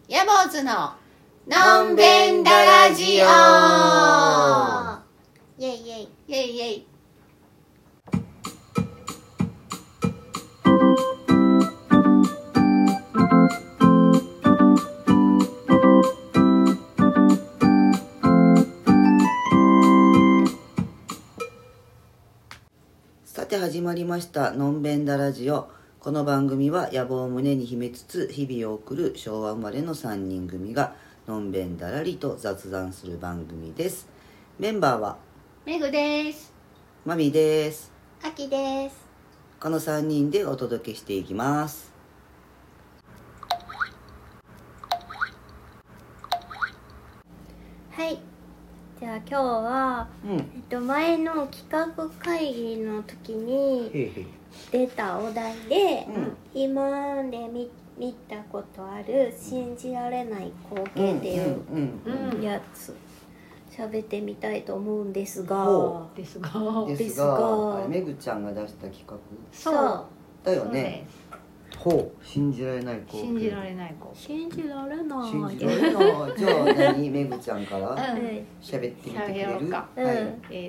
ヤボーズののんべんだラジオ。 イェイイェイイェイイェイ。 さて始まりましたのんべんだラジオ。この番組は野望を胸に秘めつつ日々を送る昭和生まれの3人組がのんべんだらりと雑談する番組です。メンバーはめぐです。 まみです。 あきです。 この3人でお届けしていきます。 はい、じゃあ今日は、前の企画会議の時にへいへい。 出たお題で、 うん今まで見たことある信じられない光景っていうやつ喋ってみたいと思うんですが、 ほですがですが、あれめぐちゃんが出した企画そうだよね。ほう、信じられない光景。 信じられない信じられない信じられない。じゃあ何、めぐちゃんからうん喋ってみてくれ喋ろる？ うかはい。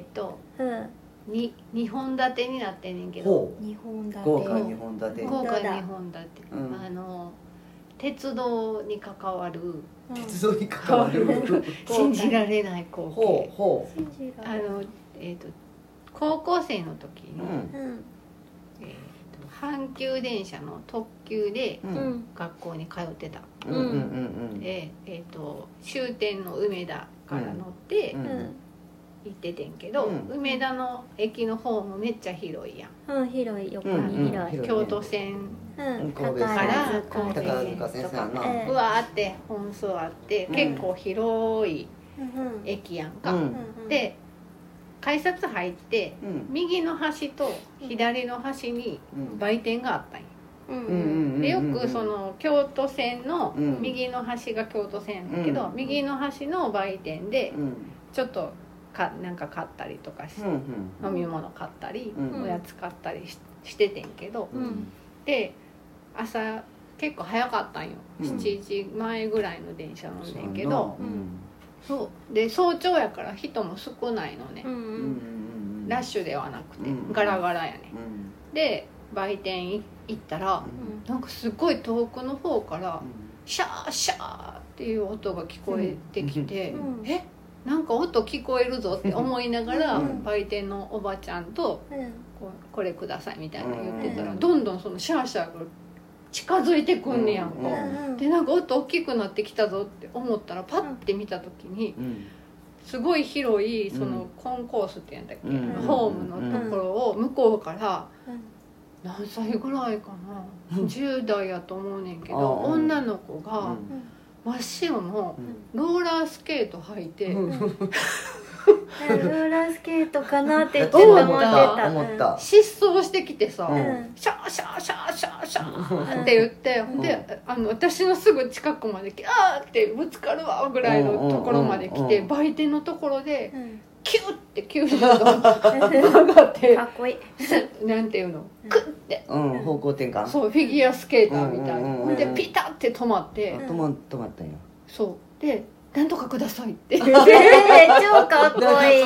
2本立てになってんねんけど、 ほう。 日本だ豪華2本立て。 豪華本当だ 2本立て、 うん鉄道に関わる鉄道に関わる。 信じられない光ほ景うほ信じられない高校生の時う。 に、 うん阪急電車の特急でうん学校に通ってた、 うんうんうんで、終点の梅田から乗ってうん行っててんけど、 うん梅田の駅のホームめっちゃ広いやん、 広い、横に広い、 京都線神戸線から宝塚線と線かやな。 うわーって本数あって、結構広い駅やんか、で改札入って右の端と左の端に売店があったんや、でよくその京都線の右の端が京都線だけど、右の端の売店でちょっとなんか買ったりとか飲み物買ったり、おやつ買ったりしててんけど、で朝結構早かったんよ、7時前ぐらいの電車乗んねんけど、そうで早朝やから人も少ないのね、ラッシュではなくてガラガラやね、で売店行ったら、なんかすごい遠くの方からシャーシャーっていう音が聞こえてきて、えなんか音聞こえるぞって思いながら、売店のおばちゃんとこれくださいみたいな言ってたら、どんどんそのシャーシャーが近づいてくんねやんか、でなんか音大きくなってきたぞって思ったら、パッて見た時にすごい広いそのコンコースって言うんだっけ、ホームのところを向こうから何歳ぐらいかな、10代やと思うねんけど、女の子が真っ白のローラースケート履いて、 ローラースケートかなってちょっと思ってた。 失踪してきてさ、シャーシャーシャーシャーシャーって言って、で私のすぐ近くまで来て、あーってぶつかるわぐらいのところまで来て、売店のところでキュッて90度曲がってかっこいい、 なんていうの、クッて、 方向転換。 そうフィギュアスケーターみたいなでピタッて止まって、 止まったんや。 そうでなんとかくださいって超かっこいい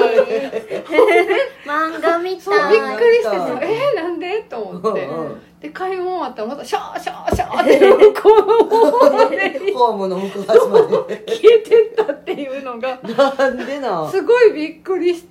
漫画みたい。 そうびっくりしてさ、なんでと思って、で買い物終わったらまたシャーシャーシャーって向こうの方でホームの向こう端まで消えてったっていうのがなんでな。 すごいびっくりして、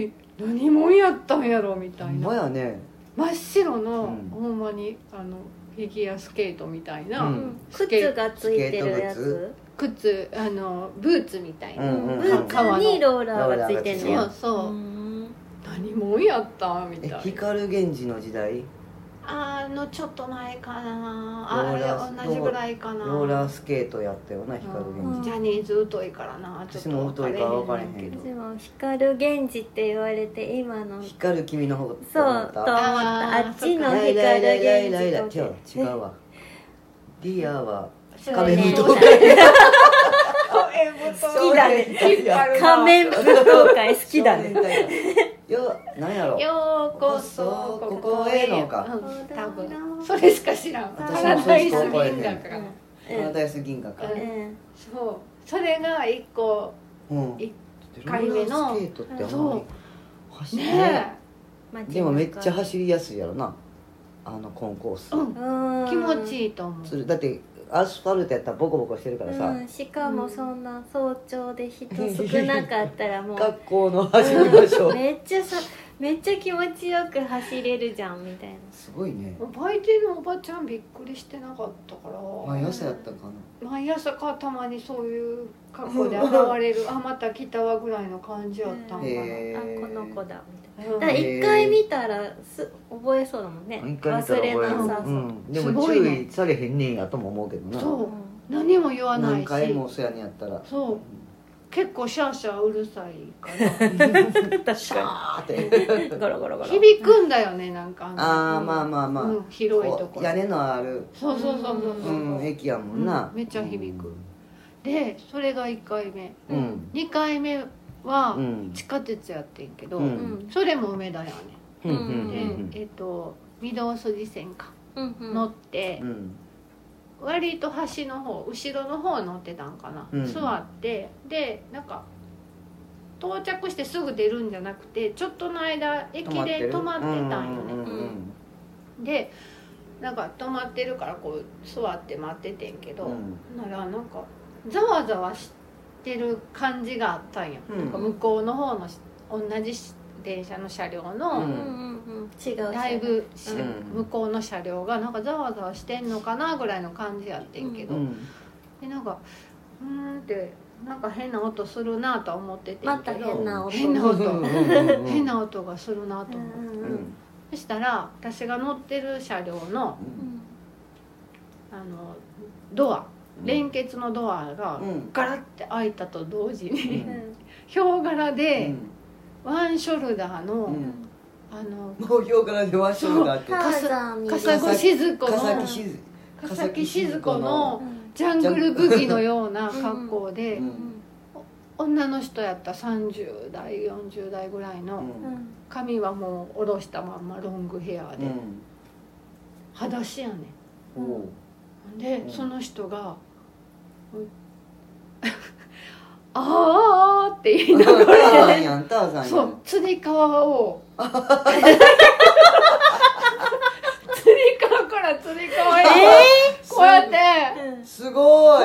何もんやったんやろみたいな、 ほんまやね。 真っ白の、ほんまにフィギュアスケートみたいな、 靴がついてるやつ、 靴ブーツみたいな、 ブーツにローラーがついてんのよ。 そうそう、何もんやったみたいな。 光源氏の時代、 ちょっと前かな、同じぐらいかな。 ローラースケートやったよな、光源氏。 ジャニーズ疎いからな、ちょっと私も疎いから分からへんけど、 でも光源氏って言われて今の光る君の方そうと思った。あっちの光源氏と違うわ。ディアは仮面舞踏踏好きだね。 仮面舞踏会好きだね。 なんやろ。 ようこそここへのか。 多分それしか知らん。パラダイスビンだから。 ダイス銀河か、 そうそれが1個、1回目のローラースケートってあんまり走ってねでもめっちゃ走りやすいやろなコンコース、 気持ちいいと思う。 だってアスファルトやったらボコボコしてるからさ、 しかもそんな早朝で人少なかったらもう学校の走りましょう、 めっちゃ気持ちよく走れるじゃんみたいな。 すごいね。 売店のおばちゃんびっくりしてなかったから毎朝やったかな。 毎朝かたまにそういう格好で現れるあまた来たわぐらいの感じやったんかな、 この子だみたいな。だから一回見たら覚えそうだもんね。忘れなさそう、 でも注意されへんねんやとも思うけどな。 そう何も言わないし何回もそやねやったらそう結構シャーシャーうるさいからシャーってゴロゴロゴロ響くんだよねなんかまあまあまあ、 広いところ屋根のあるそう駅やもんな、 めっちゃ響く、でそれが1回目、2回目は地下鉄やってんけど、それも梅田やね、で御堂筋線か、乗って、割と端の方後ろの方乗ってたんかな、座ってでなんか到着してすぐ出るんじゃなくてちょっとの間駅で止まってたんよね、でなんか止まってるからこう座って待っててんけど、ならなんかざわざわしてる感じがあったんよ、なんか向こうの方の同じ電車の車両のだいぶ向こうの車両がなんかざわざわしてんのかなぐらいの感じやってんけど、でなんかってなんか変な音するなとは思っててんけど、 また変な音変な音がするなと思って、そしたら私が乗ってる車両のドア連結のドアがガラッて開いたと同時にヒョウ柄でワンショルダーのもうヒョウ柄でワンショルダーって笠木静子のジャングルブギのような格好で、女の人やった30代40代ぐらいの、髪はもう下ろしたまんまロングヘアで、裸足やねん、でその人があーって言いながらそうつり革をつり革からつり革へこうやってすごい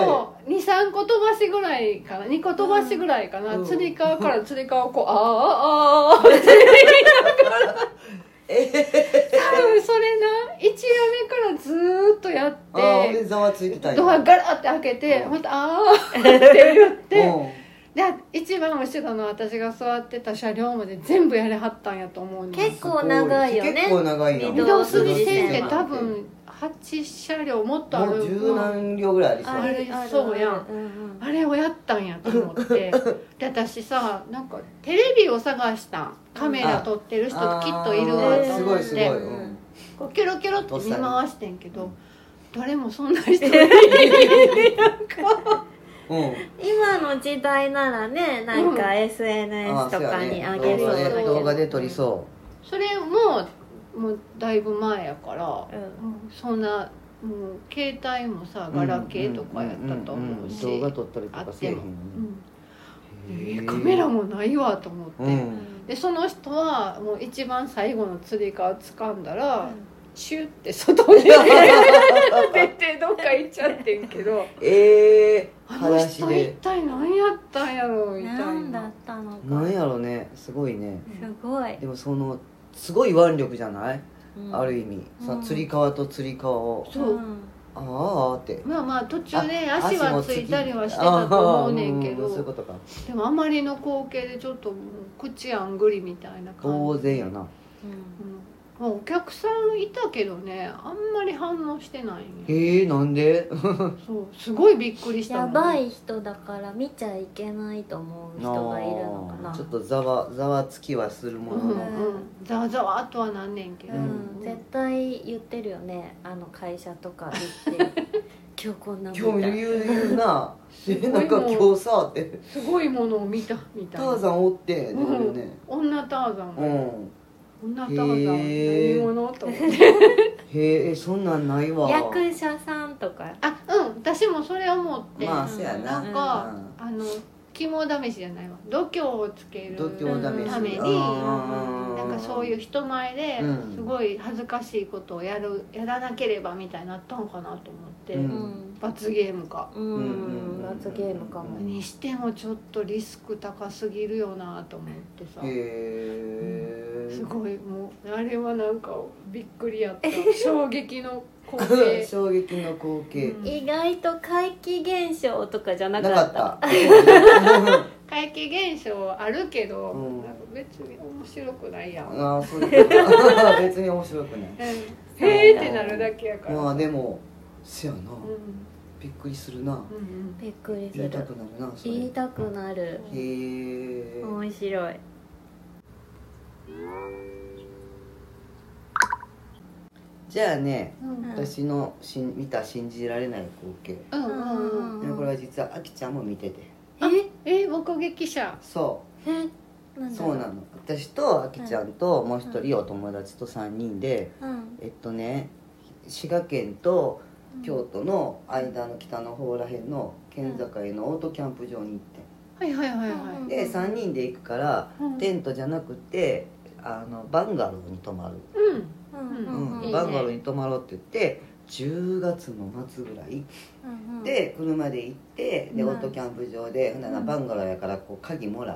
23個飛ばしぐらいかな2個飛ばしぐらいかな、つり革からつり革をこうあーって言いながら多分それな1話目からずーっとやってざわついてたドアガラッて開けてまたあーって言ってで一番後ろの私が座ってた車両まで全部やれはったんやと思うんです。 結構長いよね。 結構長いよ。 御堂筋線って多分8車両もっとある。 もう十何両ぐらいありそう。 あれそうやん。あれをやったんやと思って。で私さなんかテレビを探したん。カメラ撮ってる人きっといるわと思って。すごい。こうキョロキョロって見回してんけど、誰もそんな人いないなんか。 今の時代ならねなんか SNS とかに上げそうだけど、 動画で撮りそう。 それもうだいぶ前やから、そんなもう携帯もさガラケーとかやったと思うし、 動画撮ったりとかせえへんね。カメラもないわと思って、でその人はもう一番最後のつり革掴んだら、シュッて外に出てどっか行っちゃってんけどあの人一体何やったんやろみたいな。 何だったのか。 何やろね、すごいね。 すごい。 でもそのすごい腕力じゃない、ある意味さ、つり革とつり革をそうああってまあ途中で足はついたりはしてたと思うねんけど、 そういうことか。 でもあまりの光景でちょっともう口あんぐりみたいな感じ。 当然やな。 お客さんいたけどねあんまり反応してないなんでそうすごいびっくりしたやばい人だから見ちゃいけないと思う人がいるのかな。 ちょっとざわつきはするものの、 ざわざわとはなんねんけど、 絶対言ってるよね会社とか行って今日こんな今日言うななんか今日さってすごいものを見たみたいな。 ターザンおって女ターザン女ターザン何者と思ってへえ、そんなんないわ。 役者さんとか。 私もそれ思って、 まあそうやな。 なんか、肝試しじゃないわ、度胸をつけるために、なんかそういう人前ですごい恥ずかしいことをやらなければみたいになったのかなと思って、罰ゲームか、 罰ゲームかも。 にしてもちょっとリスク高すぎるよなと思ってさ、すごい、もうあれはなんかびっくりやった。衝撃の光景衝撃の光景、 意外と怪奇現象とかじゃなかった。 怪奇現象あるけど、なんか別に面白くないやん。 ああ、そうですか。別に面白くない。 へえってなるだけやから。 まあでもせやな、びっくりするな。 びっくりする。 言いたくなるな。 言いたくなる。 へえ、 面白い。 じゃあね、私の見た信じられない光景、これは実はあきちゃんも見てて。 目撃者。 そうそうなの。私とあきちゃんともう一人お友達と3人で、滋賀県と京都の間の北の方らへんの県境のオートキャンプ場に行って、で3人で行くから、テントじゃなくてバンガローに泊まる、バンガローに泊まろうって言って10月の末ぐらいで車で行って、でオートキャンプ場でバンガローやからこう鍵もらって、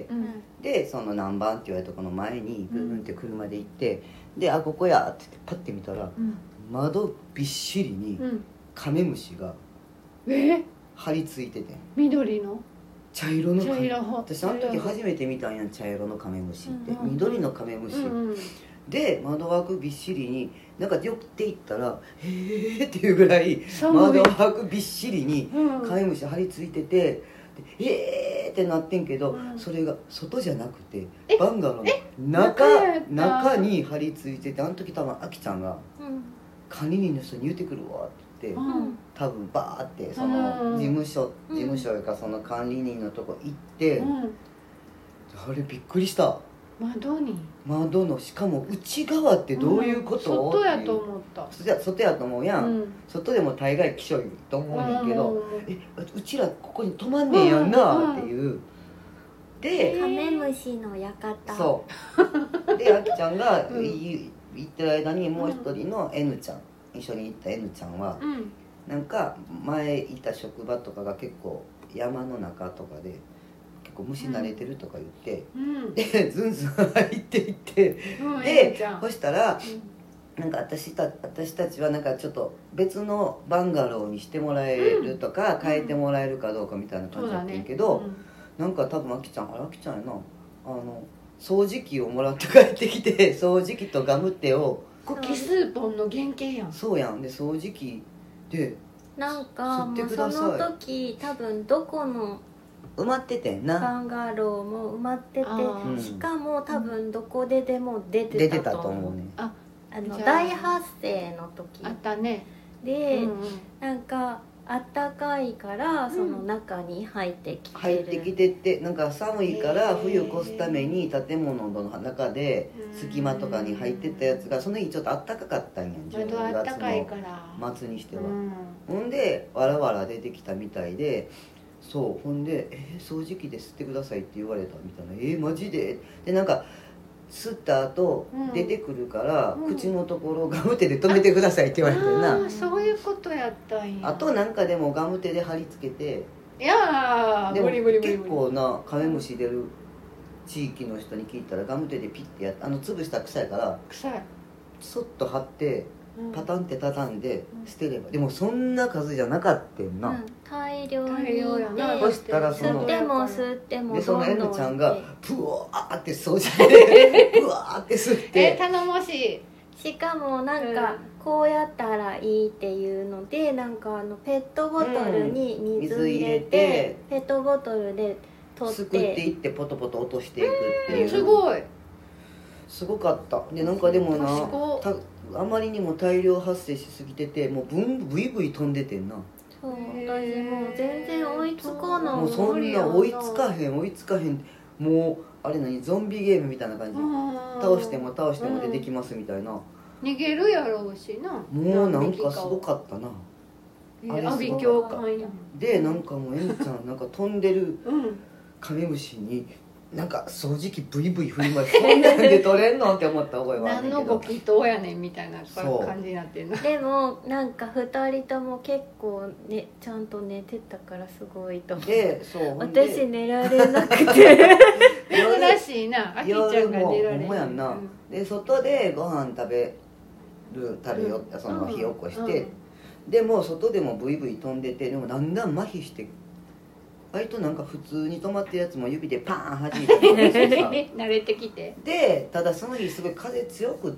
でその何番って言われたとこの前にブーンって車で行って、で「あ、ここや」って言ってパッて見たら、窓びっしりにカメムシが張り付いてて、 緑の茶色のカメムシ、私あの時初めて見たんや、茶色のカメムシって、緑のカメムシで、窓枠びっしりに、なんか寄っていったら「へーっていうぐらい窓枠びっしりにカメムシ張り付いてて、へーってなってんけど、それが外じゃなくてバンガローの中に張り付いてて、あの時多分あきちゃんが管理人の人に言ってくるわって言って、多分バーってその事務所やからその管理人のとこ行って、あれびっくりした。窓のしかも内側ってどういうこと、 外やと思った。 外やと思うやん、外でも大概気象いと思うねんけど、うちらここに泊まんねんやんなっていう、でカメムシの館、 そうであきちゃんが行ってる間にもう一人の N ちゃん、一緒に行った N ちゃんは、なんか前いた職場とかが結構山の中とかで結構虫慣れてるとか言って、でズンズン入っていって、でそしたらなんか私たちはなんかちょっと別のバンガローにしてもらえるとか、変えてもらえるかどうかみたいな感じだったんやけど、なんか多分あきちゃんやな、掃除機をもらって帰ってきて、掃除機とガムテをキスーポンの原型やん。 そうやん。で掃除機でなんかもうその時多分どこの埋まっててんな、 バンガローも埋まってて、しかも多分どこででも出てたと思うね。大発生の時あったね。 で、なんかあったかいからその中に入ってきてって、なんか寒いから冬越すために建物の中で隙間とかに入ってったやつがその日ちょっとあったかかったんやん、 10月の末にしては、ほんでわらわら出てきたみたいで、そうほんで掃除機で吸ってくださいって言われたみたいな、マジでで、なんか吸った後、出てくるから、口のところガムテで止めてくださいって言われてな。 そういうことやったんや。 あとなんかでもガムテで貼り付けて、 いやでも結構なカメムシ出る地域の人に聞いたら、ガムテでピッてやって潰したら臭いからそっと貼ってパタンって畳んで捨てれば、でもそんな数じゃなかったんな、 大量やな。そしたら吸っても吸ってもでその N ちゃんがプワーって掃除でプワーって吸って頼もしい。 しかもなんかこうやったらいいっていうので、なんかペットボトルに水入れて、ペットボトルで取ってすくっていってポトポト落としていくっていう、すごかった。でなんかでもな、あまりにも大量発生しすぎてて、もうブイブイ飛んでてんな。 そう私もう全然追いつかない。 もうそんな追いつかへん、もうあれゾンビゲームみたいな感じ、倒しても出てきますみたいな、 逃げるやろうしな。 もうなんかすごかったな。 阿鼻教官やでなんかもうえみちゃんなんか飛んでるうんカメムシになんか掃除機ブイブイ振りましてそんなんで取れんのって思った覚えはあるんだけど、 何のご祈祷やねんみたいなそう感じになってんの。 でもなんか2人とも結構ねちゃんと寝てたからすごいと思う。 でそうほんで私寝られなくて珍しいな、あきちゃんが寝られる。 ほんまやんな、で外でご飯食べよってその火起こして、でも外でもブイブイ飛んでて、でもだんだん麻痺して割となんか普通に止まってるやつも指でパーン弾いててさ慣れてきて。 でただその日すごい風強くって、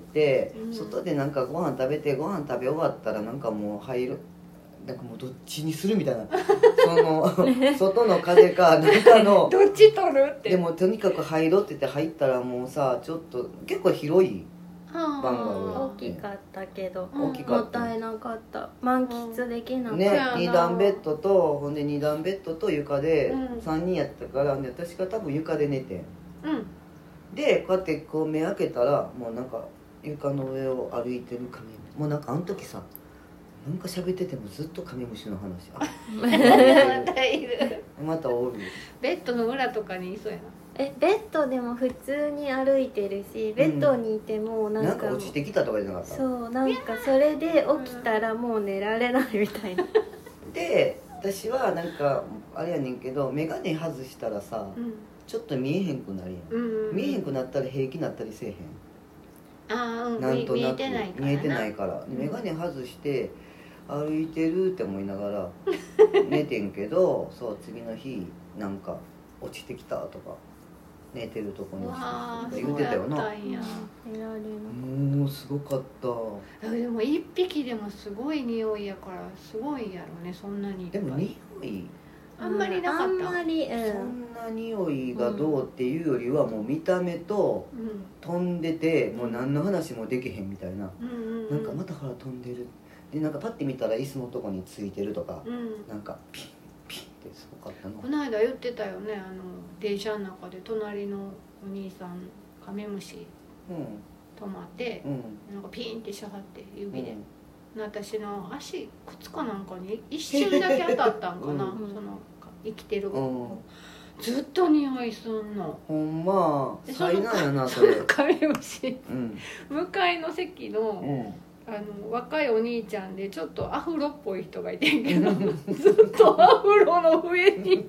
外でなんかご飯食べ終わったらなんかもう入るなんかもうどっちにするみたいなその外の風か中のどっち取るって。 でもとにかく入ろうって言って入ったらもうさちょっと結構広いバンガローや大きかったけど大きかっもったたいなかった満喫できなかった、 ね、 そうやな 2段ベッドとほんで2段ベッドと床でうん 3人やったから、で私が多分床で寝てんうんでこうやってこう目開けたらもうなんか床の上を歩いてるカメムシもうなんかあの時さなんか喋っててもずっとカメムシの話またいる。 またおるベッドの裏とかにいそうやな。 ベッドでも普通に歩いてるしベッドにいてもななんんか、 か落ちてきたとかじゃなかったそうなんかそれで起きたらもう寝られないみたいなで私はなんかあれやねんけど眼鏡外したらさうんちょっと見えへんくなるやん、 うん見えへんくなったら平気になったりせえへんああうんなんとなく見えてないからな。 見えてないから眼鏡外して歩いてるって思いながら寝てんけどそう次の日なんか落ちてきたとか寝てるとこに落ちてきたわあとか言うてたよなそうやったんや。 寝られないもうすごかったでも一匹でもすごい匂いやからすごいやろね、そんなにいっぱい。 でも匂いあんまりなかった。 あんまり、 そんな匂いがどうっていうよりはもう見た目とうん飛んでてもう何の話もできへんみたいな、 うんうんなんかまたほら飛んでるでなんかパッて見たら椅子のとこについてるとか、 うんなんかピンピンってすごかったな。 この間言ってたよね、電車の中で隣のお兄さんカメムシ止まってうんうんなんかピンってしはって指で、 うん私の足靴かなんかに一瞬だけ当たったんかな、 うんその生きてる、 うんずっと匂いすんの。 ほんまで災難やなそれカメムシうん向かいの席のうん若いお兄ちゃんでちょっとアフロっぽい人がいてんけどずっとアフロの上に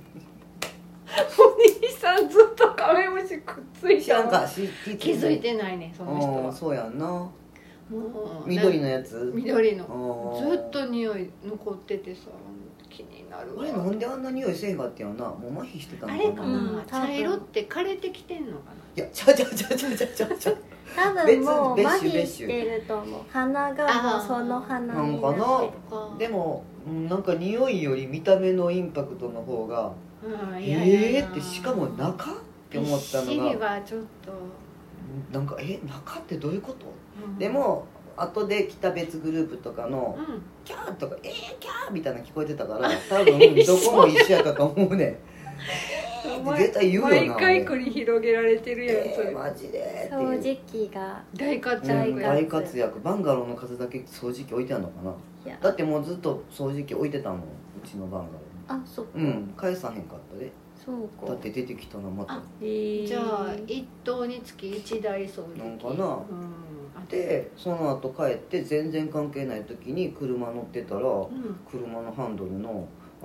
お兄さんずっとカメムシくっついてなんか気づいてないねその人は。 そうやんなもう緑のやつ緑のあーずっと匂い残っててさ気になるわ。 あれなんであんな匂いせえへんかってんやなもう麻痺してたのかなあれかな、 うん茶色って枯れてきてんのかいやちゃ多分もう別麻痺別してると思う鼻がもうその鼻になんかなな。 でもなんか匂いより見た目のインパクトの方がうんいやいやいやってしかも中って思ったびっしりのがはちょっと、 なんか中ってどういうこと、 うんでも後で来た別グループとかのうん 「キャー」とか「キャー」みたいなの聞こえてたから多分どこも一緒やったと思うねん絶対言うよな毎回繰り広げられてるやんそれ、 マジでって掃いう除機が大活躍や大活大活躍バンガローの数だけ掃除機置いてあるのかないやだってもうずっと掃除機置いてたもんうちのバンガロあそっか、 ーうん返さへんかったでそうかだって出てきたらまたあじじゃあ一棟につき1台掃除機なんかなうん、 でその後帰って全然関係ない時に車乗ってたらうん車のハンドルの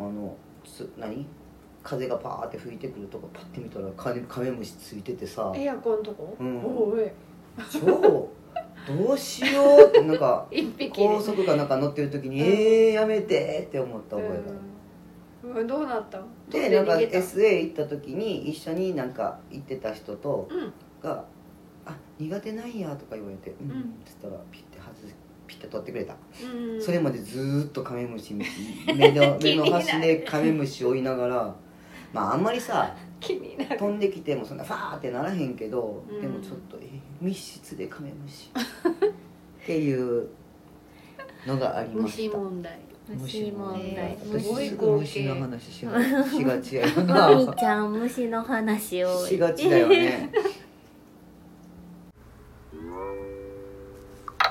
風がパーって吹いてくるとこパッて見たらカメムシついててさエアコンとこ、 うんおい超どうしようってなんか一匹で高速かなんか乗ってる時にやめてって思った覚えがあるうんどうなったんでなんか逃げた SA 行った時に一緒になんか行ってた人とうんが「あ苦手なんや」とか言われて「うん」 んって言ったらピッて取ってくれた、 うんそれまでずーっとカメムシ目の端でカメムシ追いながらまああんまりさ気になる飛んできてもそんなファーってならへんけど、 うんでもちょっと密室でカメムシっていうのがありました虫問題虫問題私すごいすぐ虫の話しがちやよなマミちゃん虫の話をしがちだよね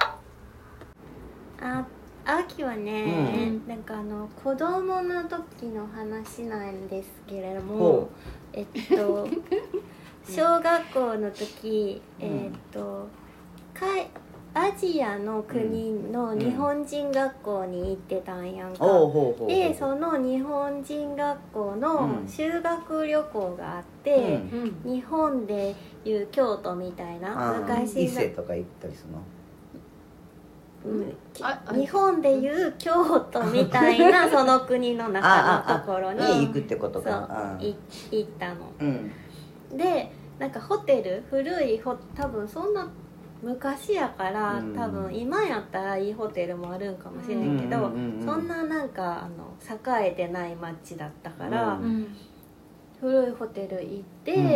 子供の時の話なんですけれども、小学校の時、アジアの国の日本人学校に行ってたんやんか、でその日本人学校の修学旅行があって、日本でいう京都みたいな昔伊勢とか行ったりするの、 日本でいう京都みたいなその国の中のところに行くってことか。 行ったの、でなんかホテル古い多分そんな昔やから、多分今やったらいいホテルもあるんかもしれんけど、そんななんか栄えてない街だったから、古いホテル行って、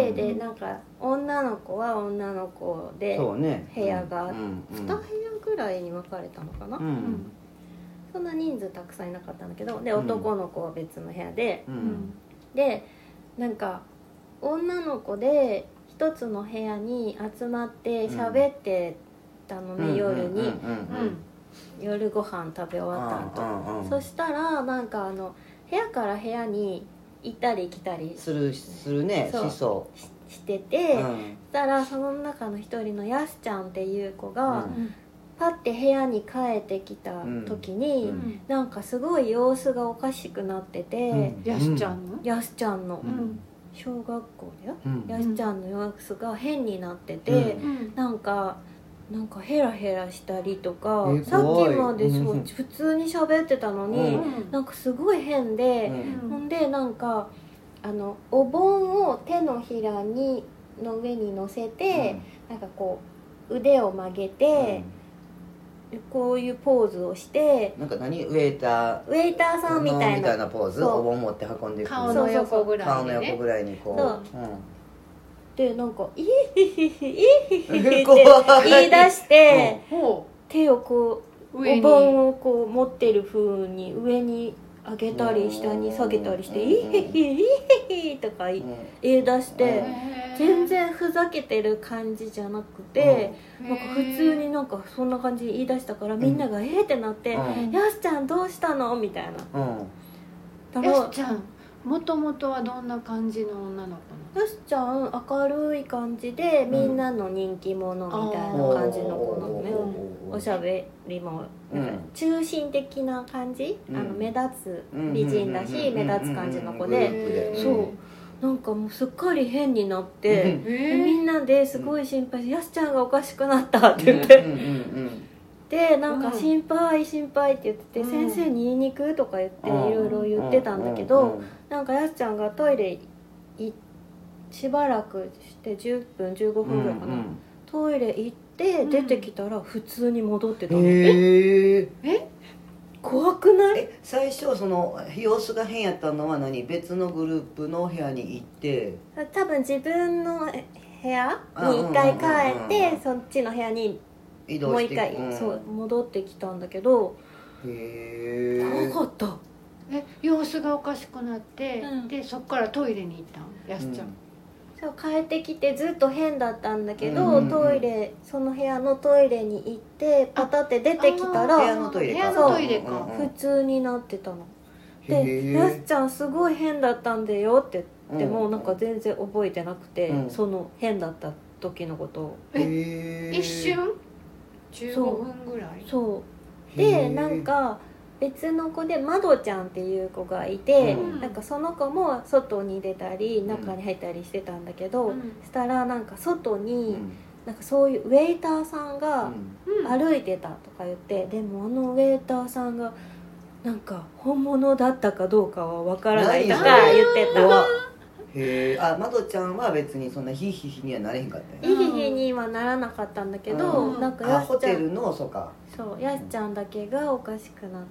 でなんか女の子は女の子で部屋が2部屋ぐらいに分かれたのかな、そんな人数たくさんいなかったんだけど、で男の子は別の部屋で、でなんか女の子で一つの部屋に集まって喋ってたのね、夜に、夜ご飯食べ終わった後、そしたらなんか部屋から部屋に行ったり来たりするね、 してて、そしたらその中の一人のやすちゃんっていう子が、パッて部屋に帰ってきた時に、なんかすごい様子がおかしくなってて、 やすちゃんの小学校だよ、やすちゃんの様子が変になってて、なんかヘラヘラしたりとか、さっきまで普通に喋ってたのに、なんかすごい変で、ほんでなんかお盆を手のひらの上に乗せて、なんかこう腕を曲げて、こういうポーズをして、 なんかウェイターさんみたいなポーズ、お盆持って運んでいく、 顔の横ぐらいにこう、 でなんかイヒヒヒイヒヒヒって言い出して、手をこうお盆をこう持ってる風に上に上げたり下に下げたりしてイヒヒイヒヒとか言い出して、全然ふざけてる感じじゃなくて、なんか普通になんかそんな感じで言い出したから、みんながってなって「やすちゃんどうしたの?」みたいな。 やすちゃんもともとはどんな感じの女の子なの？ やすちゃん明るい感じで、みんなの人気者みたいな感じの子なのね。おしゃべりも中心的な感じ、目立つ美人だし、目立つ感じの子で、そうなんかもうすっかり変になって、みんなですごい心配して「やすちゃんがおかしくなった」って言って、でなんか心配って言ってて、先生に言いに行くとか言っていろいろ言ってたんだけど、なんかやすちゃんがトイレしばらくして10分15分ぐらいかな、トイレ行って出てきたら普通に戻ってたの。怖くない？ 最初その様子が変やったのは別のグループの部屋に行って、 多分自分の部屋に一回帰ってそっちの部屋にもう一回戻ってきたんだけど、怖かった。 様子がおかしくなって、でそっからトイレに行ったんやすちゃん。 そう帰ってきてずっと変だったんだけど、トイレその部屋のトイレに行ってパタって出てきたら部屋のトイレか普通になってたの。でやすちゃんすごい変だったんだよって言っても、なんか全然覚えてなくて、その変だった時のことを一瞬15分ぐらい。 そうでなんか別の子でまどちゃんっていう子がいて、なんかその子も外に出たり中に入ったりしてたんだけど、したらなんか外になんかそういうウェイターさんが歩いてたとか言って、でもウェイターさんがなんか本物だったかどうかはわからないとか言ってた。 まどちゃんは別にそんなヒヒヒにはなれへんかったよ。ヒヒヒにはならなかったんだけど、なんかやすちゃんホテルのやすちゃんだけがおかしくなって、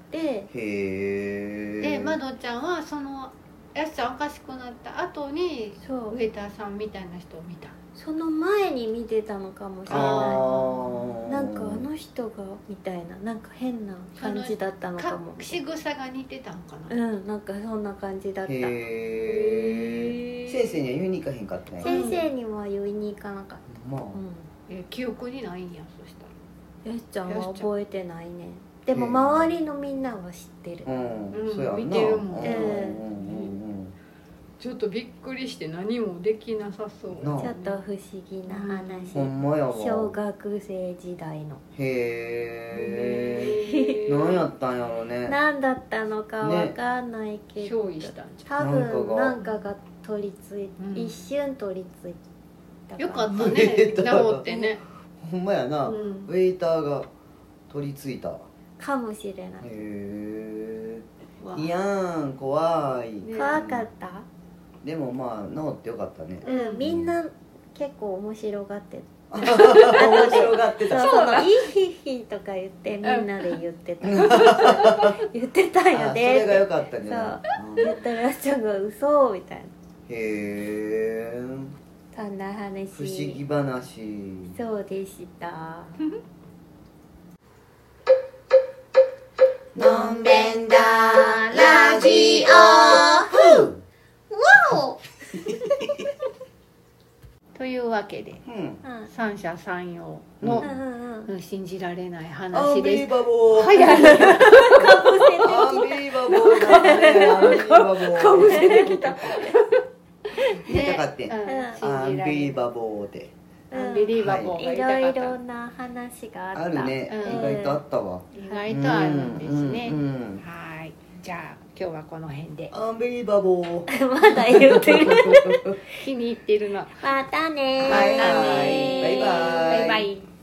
でまどちゃんはそのやすちゃんおかしくなった後にウェイターさんみたいな人を見た。 その前に見てたのかもしれない。なんかあの人がみたいな、なんか変な感じだったのかも。 仕草が似てたのかな。 なんかそんな感じだった。先生には言いに行かへんかったね。 先生には言いに行かなかった。 記憶にないんや。そしたらやすちゃんは覚えてないね。 でも周りのみんなは知ってる。 そうやな。 見てるもん。ちょっとびっくりして何もできなさそう。 ちょっと不思議な話。 ほんまやわ。 小学生時代の。 へえ。何やったんやろね。 何だったのかわかんないけど。 憑依したんじゃん。多分なんかが取り付い、一瞬取り付いた。 よかったね。治ってね。 ほんまやな。ウェイターが取り付いた。 かもしれない。 へえ。いやーん、怖い。 怖かった。 でもまあ治ってよかったね。 みんな結構面白がって面白がってた。 そうだ。イヒヒとか言ってみんなで言ってた。言ってたよね。 それが良かったね。 そう言ったらちゃんが嘘みたいな。へえ。 そんな話。 不思議話。 そうでした。 のんべんだラジオ。 というわけで、三者三様の信じられない話です。 アンビーバボー。 早い。 アンビーバボーだね。アンビーバボー。 かぶせてきた。 言いたかって。アンビーバボーで。 アンビリーバボーがいろいろな話があった。 あるね。意外とあったわ。 意外とあるんですね。はい。じゃあ今日はこの辺で。 アンビリーバボー。 まだ言ってる。 気に入ってるな。 またね。 バイバイ。 バイバイ。